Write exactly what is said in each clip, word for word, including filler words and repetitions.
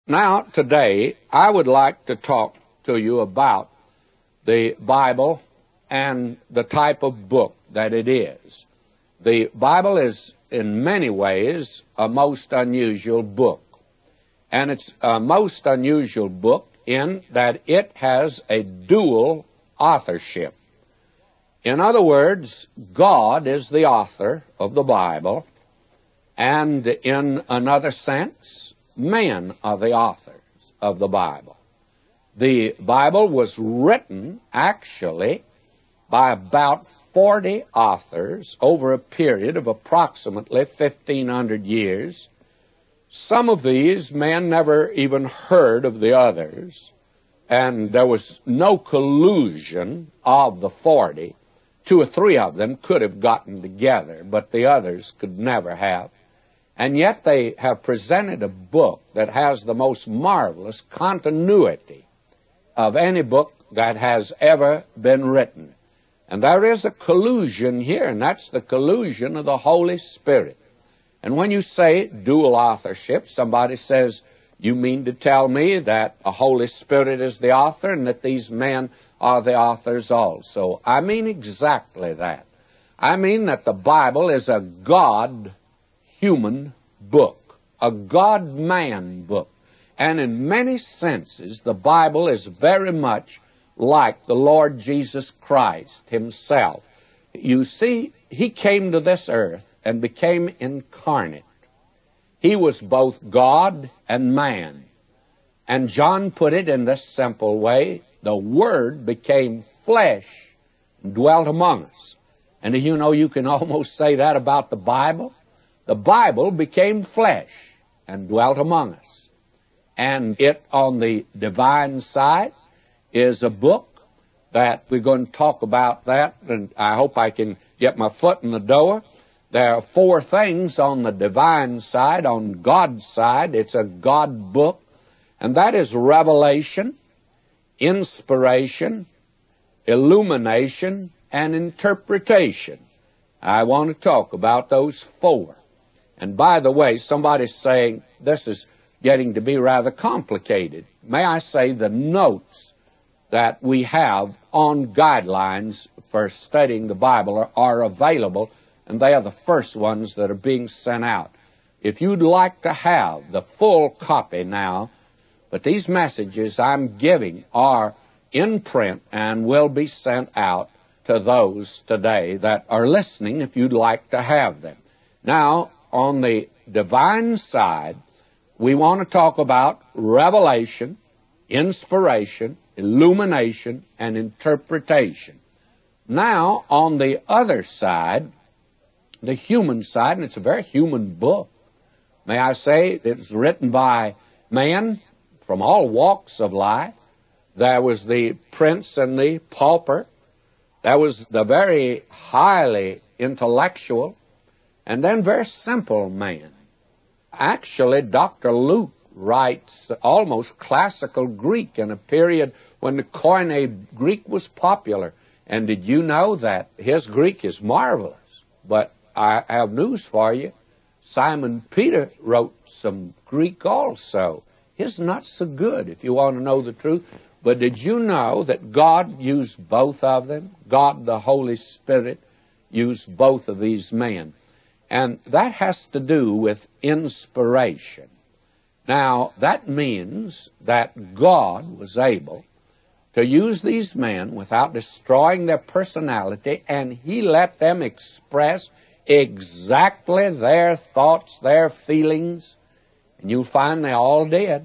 Now, today, I would like to talk to you about the Bible and the type of book that it is. The Bible is, in many ways, a most unusual book. And it's a most unusual book in that it has a dual authorship. In other words, God is the author of the Bible, and in another sense, men are the authors of the Bible. The Bible was written, actually, by about forty authors over a period of approximately fifteen hundred years. Some of these men never even heard of the others, and there was no collusion of the forty. Two or three of them could have gotten together, but the others could never have. And yet they have presented a book that has the most marvelous continuity of any book that has ever been written. And there is a collusion here, and that's the collusion of the Holy Spirit. And when you say dual authorship, somebody says, you mean to tell me that the Holy Spirit is the author and that these men are the authors also? I mean exactly that. I mean that the Bible is a God-human book, a God-man book. And in many senses, the Bible is very much like the Lord Jesus Christ himself. You see, he came to this earth and became incarnate. He was both God and man. And John put it in this simple way: the Word became flesh and dwelt among us. And you know, you can almost say that about the Bible. The Bible became flesh and dwelt among us. And it, on the divine side, is a book that we're going to talk about that, and I hope I can get my foot in the door. There are four things on the divine side. On God's side, it's a God book, and that is revelation, inspiration, illumination, and interpretation. I want to talk about those four. And by the way, somebody's saying this is getting to be rather complicated. May I say the notes that we have on guidelines for studying the Bible are, are available, and they are the first ones that are being sent out. If you'd like to have the full copy now, but these messages I'm giving are in print and will be sent out to those today that are listening if you'd like to have them. Now, on the divine side, we want to talk about revelation, inspiration, illumination, and interpretation. Now, on the other side, the human side, and it's a very human book, may I say, it's written by men from all walks of life. There was the prince and the pauper. There was the very highly intellectual, and then very simple man. Actually, Doctor Luke writes almost classical Greek in a period when the Koine Greek was popular. And did you know that his Greek is marvelous? But I have news for you. Simon Peter wrote some Greek also. His not so good, if you want to know the truth. But did you know that God used both of them? God, the Holy Spirit, used both of these men. And that has to do with inspiration. Now, that means that God was able to use these men without destroying their personality, and he let them express exactly their thoughts, their feelings, and you'll find they all did.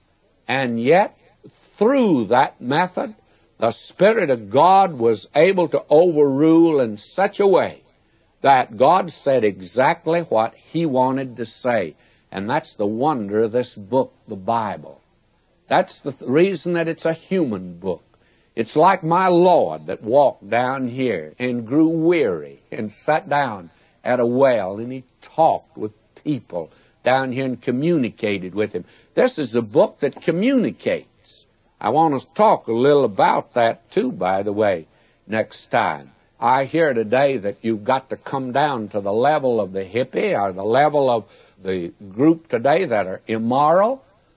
And yet, through that method, the Spirit of God was able to overrule in such a way that God said exactly what he wanted to say. And that's the wonder of this book, the Bible. That's the th- reason that it's a human book. It's like my Lord that walked down here and grew weary and sat down at a well, and he talked with people down here and communicated with him. This is a book that communicates. I want to talk a little about that too, by the way, next time. I hear today that you've got to come down to the level of the hippie or the level of the group today that are immoral,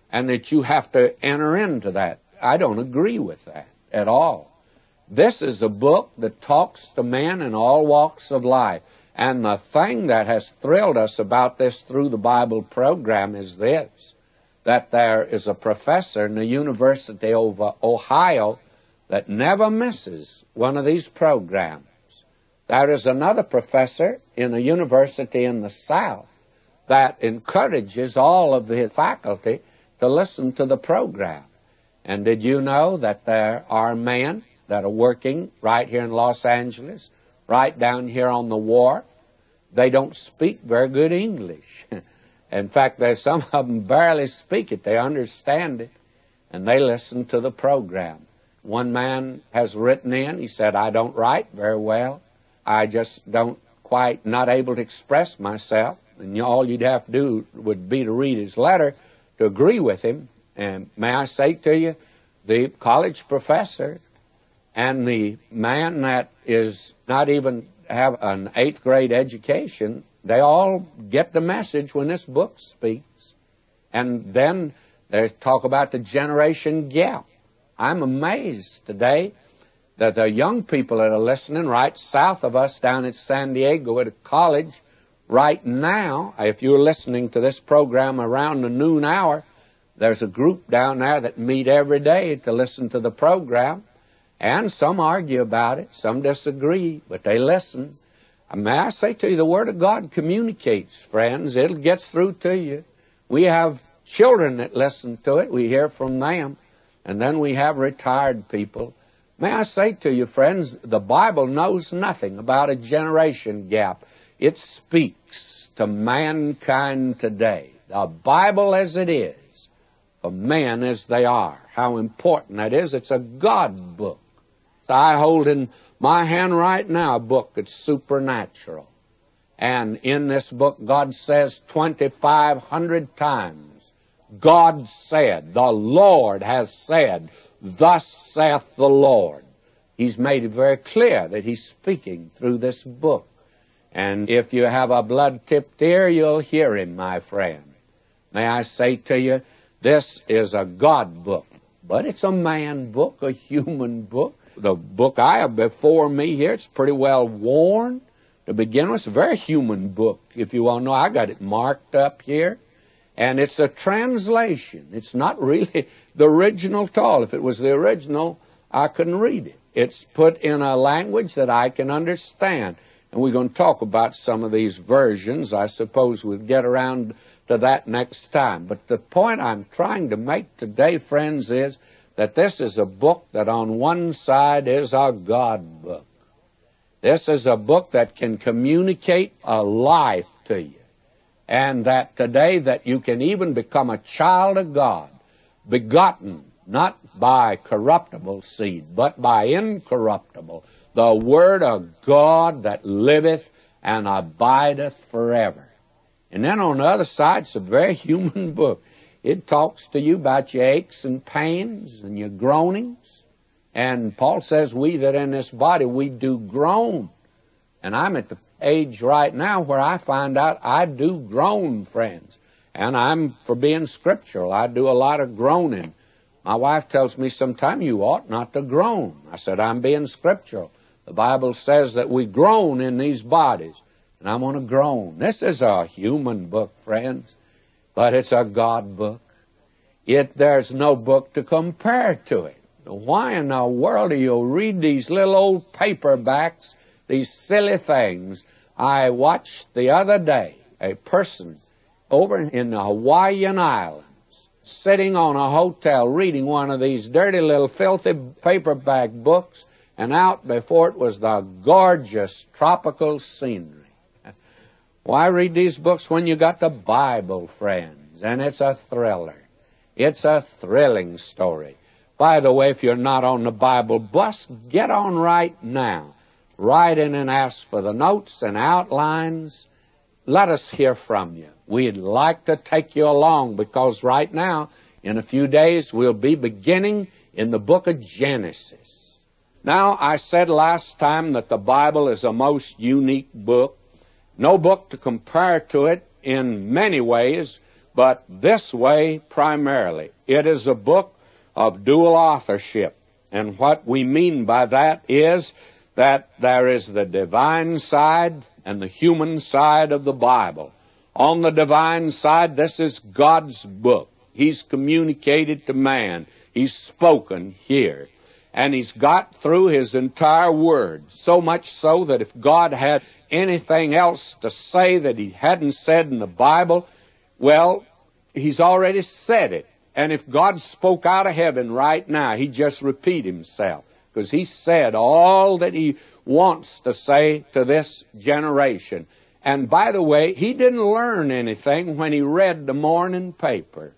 and that you have to enter into that. I don't agree with that at all. This is a book that talks to men in all walks of life. And the thing that has thrilled us about this Through the Bible program is this, that there is a professor in the University of Ohio that never misses one of these programs. There is another professor in a university in the South that encourages all of the faculty to listen to the program. And did you know that there are men that are working right here in Los Angeles, right down here on the wharf? They don't speak very good English. In fact, there's some of them barely speak it. They understand it, and they listen to the program. One man has written in, he said, I don't write very well. I just don't quite, not able to express myself. And all you'd have to do would be to read his letter to agree with him. And may I say to you, the college professor and the man that is not even have an eighth grade education, they all get the message when this book speaks. And then they talk about the generation gap. I'm amazed today that the young people that are listening right south of us down at San Diego at a college right now, if you're listening to this program around the noon hour, there's a group down there that meet every day to listen to the program. And some argue about it, some disagree, but they listen. And may I say to you, the Word of God communicates, friends. It gets through to you. We have children that listen to it. We hear from them. And then we have retired people. May I say to you, friends, the Bible knows nothing about a generation gap. It speaks to mankind today. The Bible as it is, for men as they are. How important that is. It's a God book. I hold in my hand right now a book that's supernatural. And in this book, God says twenty-five hundred times, God said, the Lord has said, thus saith the Lord. He's made it very clear that He's speaking through this book. And if you have a blood-tipped ear, you'll hear Him, my friend. May I say to you, this is a God book, but it's a man book, a human book. The book I have before me here, it's pretty well worn. To begin with, it's a very human book. If you want to know, I got it marked up here. And it's a translation. It's not really the original at all. If it was the original, I couldn't read it. It's put in a language that I can understand. And we're going to talk about some of these versions. I suppose we'll get around to that next time. But the point I'm trying to make today, friends, is that this is a book that on one side is a God book. This is a book that can communicate a life to you. And that today that you can even become a child of God, begotten not by corruptible seed, but by incorruptible, the Word of God that liveth and abideth forever. And then on the other side, it's a very human book. It talks to you about your aches and pains and your groanings. And Paul says, we that in this body, we do groan. And I'm at the age right now where I find out I do groan, friends. And I'm, for being scriptural, I do a lot of groaning. My wife tells me sometime, you ought not to groan. I said, I'm being scriptural. The Bible says that we groan in these bodies. And I want to groan. This is a human book, friends. But it's a God book. It, there's no book to compare to it. Why in the world do you read these little old paperbacks, these silly things? I watched the other day a person over in the Hawaiian Islands sitting on a hotel reading one of these dirty little filthy paperback books, and out before it was the gorgeous tropical scenery. Why read these books when you got the Bible, friends? And it's a thriller. It's a thrilling story. By the way, if you're not on the Bible bus, get on right now. Write in and ask for the notes and outlines. Let us hear from you. We'd like to take you along because right now, in a few days, we'll be beginning in the book of Genesis. Now, I said last time that the Bible is a most unique book. No book to compare to it in many ways, but this way primarily. It is a book of dual authorship. And what we mean by that is that there is the divine side and the human side of the Bible. On the divine side, this is God's book. He's communicated to man. He's spoken here. And He's got through His entire Word, so much so that if God had anything else to say that He hadn't said in the Bible, well, He's already said it. And if God spoke out of heaven right now, He'd just repeat Himself, because He said all that He wants to say to this generation. And by the way, He didn't learn anything when He read the morning paper.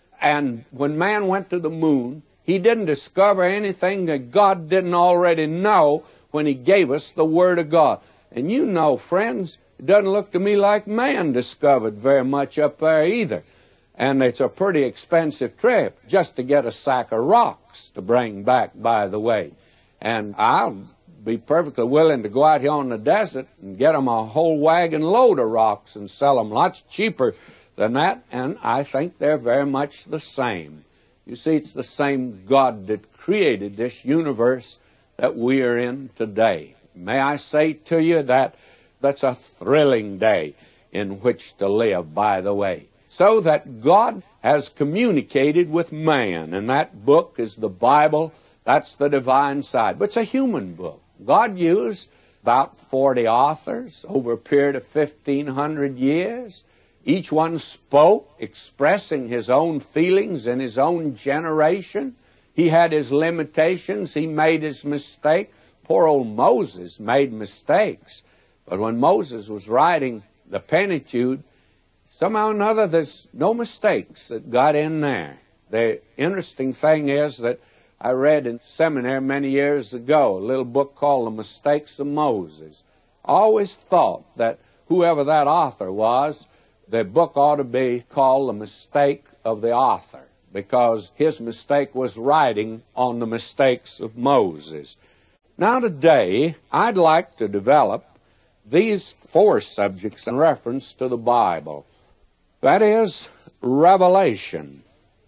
And when man went to the moon, he didn't discover anything that God didn't already know when He gave us the Word of God. And you know, friends, it doesn't look to me like man discovered very much up there either. And it's a pretty expensive trip just to get a sack of rocks to bring back, by the way. And I'll be perfectly willing to go out here on the desert and get them a whole wagon load of rocks and sell them lots cheaper than that. And I think they're very much the same. You see, it's the same God that created this universe that we are in today. May I say to you that that's a thrilling day in which to live, by the way. So that God has communicated with man, and that book is the Bible. That's the divine side. But it's a human book. God used about forty authors over a period of fifteen hundred years. Each one spoke, expressing his own feelings in his own generation. He had his limitations. He made his mistake. Poor old Moses made mistakes. But when Moses was writing the Pentateuch, somehow or another there's no mistakes that got in there. The interesting thing is that I read in seminary many years ago a little book called The Mistakes of Moses. I always thought that whoever that author was, the book ought to be called The Mistake of the Author, because his mistake was writing on the mistakes of Moses. Now today, I'd like to develop these four subjects in reference to the Bible. That is, revelation.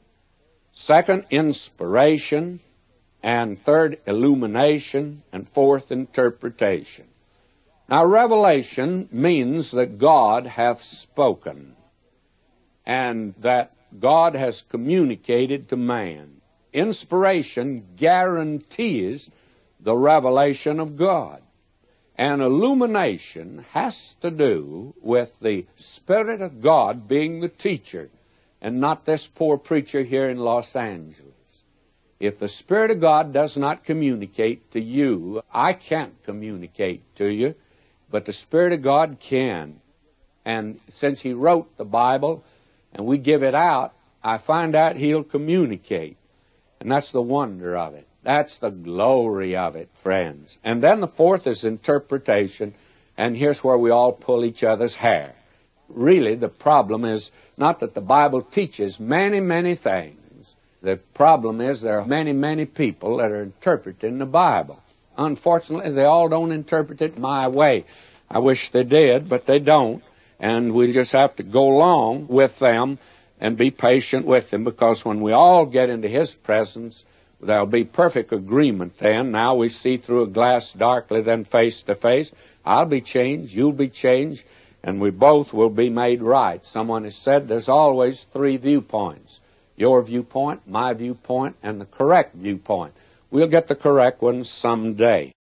Second, inspiration. And third, illumination. And fourth, interpretation. Now, revelation means that God hath spoken, and that God has communicated to man. Inspiration guarantees the revelation of God. And illumination has to do with the Spirit of God being the teacher, and not this poor preacher here in Los Angeles. If the Spirit of God does not communicate to you, I can't communicate to you, but the Spirit of God can. And since He wrote the Bible and we give it out, I find out He'll communicate. And that's the wonder of it. That's the glory of it, friends. And then the fourth is interpretation, and here's where we all pull each other's hair. Really, the problem is not that the Bible teaches many, many things. The problem is there are many, many people that are interpreting the Bible. Unfortunately, they all don't interpret it my way. I wish they did, but they don't. And we just have to go along with them and be patient with them, because when we all get into His presence, there'll be perfect agreement then. Now we see through a glass darkly, then face to face. I'll be changed, you'll be changed, and we both will be made right. Someone has said there's always three viewpoints. Your viewpoint, my viewpoint, and the correct viewpoint. We'll get the correct one someday.